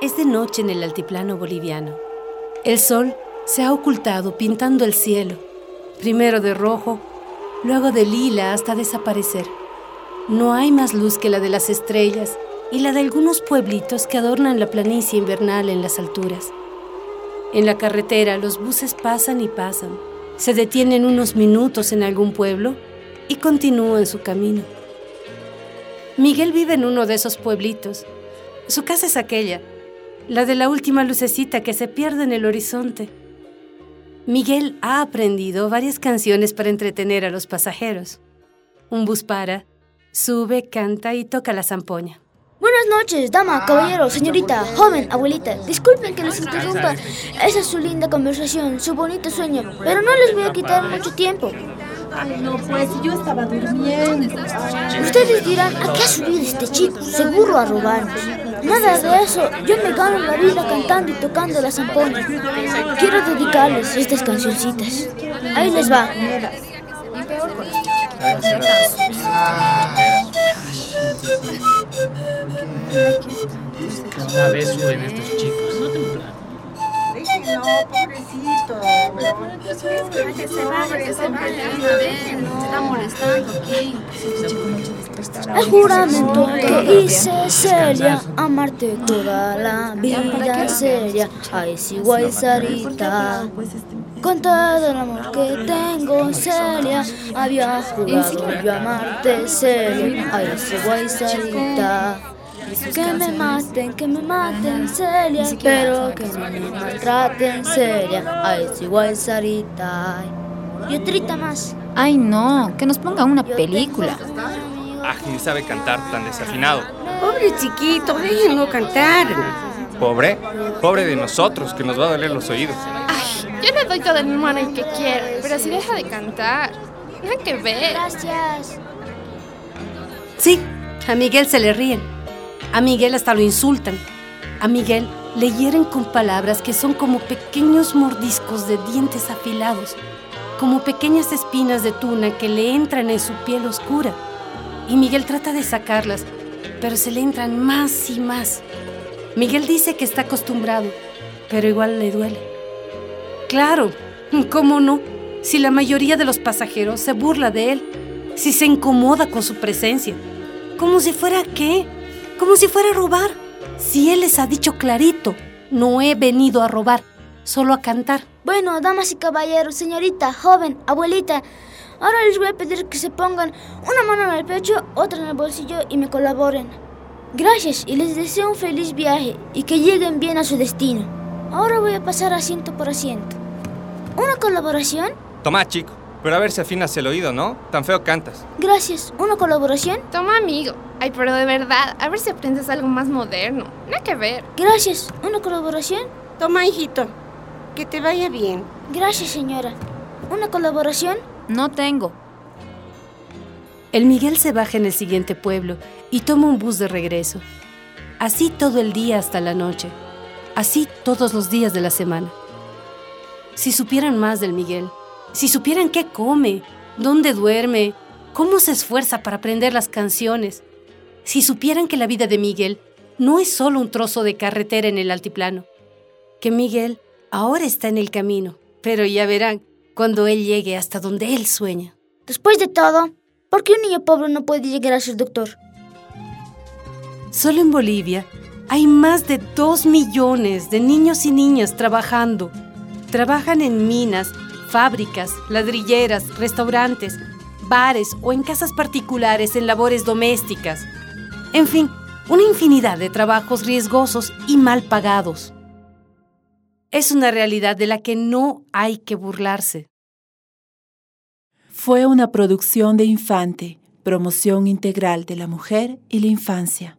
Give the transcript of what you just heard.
Es de noche en el altiplano boliviano. El sol se ha ocultado pintando el cielo, primero de rojo, luego de lila hasta desaparecer. No hay más luz que la de las estrellas y la de algunos pueblitos que adornan la planicie invernal en las alturas. En la carretera los buses pasan y pasan, se detienen unos minutos en algún pueblo y continúan su camino. Miguel vive en uno de esos pueblitos. Su casa es aquella, la de la última lucecita que se pierde en el horizonte. Miguel ha aprendido varias canciones para entretener a los pasajeros. Un bus para, sube, canta y toca la zampoña. Buenas noches, dama, caballero, señorita, joven, abuelita. Disculpen que les interrumpa. Esa es su linda conversación, su bonito sueño, pero no les voy a quitar mucho tiempo. Ay, no, pues yo estaba durmiendo. Ustedes dirán, ¿a qué ha subido este chico? Seguro a robarnos. Nada de eso, yo me gano la vida cantando y tocando la zampoña. Quiero dedicarles estas cancioncitas. Ahí les va. Cada vez suben estos chicos. No, pobrecito. Que se vaya, se está molestando aquí. El juramento que hice, Celia, amarte toda la vida, Celia. Ay, sí, guay, Sarita. Con todo el amor que tengo, Celia, había jurado yo amarte, Celia. Ay, sí, guay, Sarita. Que me maten, Celia, pero que no me maltraten, Celia. Ay, sí, guay, Sarita. Y otrita más. Ay, no, que nos pongan una película. Ni sabe cantar tan desafinado. Pobre chiquito, déjenlo cantar. Pobre de nosotros, que nos va a doler los oídos. Ay, yo le doy todo el mimo al que quiero, pero si deja de cantar, nada que ver. Gracias. Sí, a Miguel se le ríen. A Miguel hasta lo insultan. A Miguel le hieren con palabras que son como pequeños mordiscos de dientes afilados, como pequeñas espinas de tuna que le entran en su piel oscura. Y Miguel trata de sacarlas, pero se le entran más y más. Miguel dice que está acostumbrado, pero igual le duele. Claro, ¿cómo no? Si la mayoría de los pasajeros se burla de él, si se incomoda con su presencia. ¿Como si fuera qué? Como si fuera a robar. Si él les ha dicho clarito, no he venido a robar, solo a cantar. Bueno, damas y caballeros, señorita, joven, abuelita, ahora les voy a pedir que se pongan una mano en el pecho, otra en el bolsillo y me colaboren. Gracias y les deseo un feliz viaje y que lleguen bien a su destino. Ahora voy a pasar asiento por asiento. ¿Una colaboración? Toma, chico, pero a ver si afinas el oído, ¿no? Tan feo cantas. Gracias. ¿Una colaboración? Toma, amigo. Ay, pero de verdad, a ver si aprendes algo más moderno. Nada que ver. Gracias. ¿Una colaboración? Toma, hijito, que te vaya bien. Gracias, señora. ¿Una colaboración? No tengo. El Miguel se baja en el siguiente pueblo y toma un bus de regreso. Así todo el día hasta la noche. Así todos los días de la semana. Si supieran más del Miguel, si supieran qué come, dónde duerme, cómo se esfuerza para aprender las canciones, si supieran que la vida de Miguel no es solo un trozo de carretera en el altiplano, que Miguel ahora está en el camino, pero ya verán cuando él llegue hasta donde él sueña. Después de todo, ¿por qué un niño pobre no puede llegar a ser doctor? Solo en Bolivia hay más de 2 millones de niños y niñas trabajando. Trabajan en minas, fábricas, ladrilleras, restaurantes, bares o en casas particulares en labores domésticas. En fin, una infinidad de trabajos riesgosos y mal pagados. Es una realidad de la que no hay que burlarse. Fue una producción de Infante, promoción integral de la mujer y la infancia.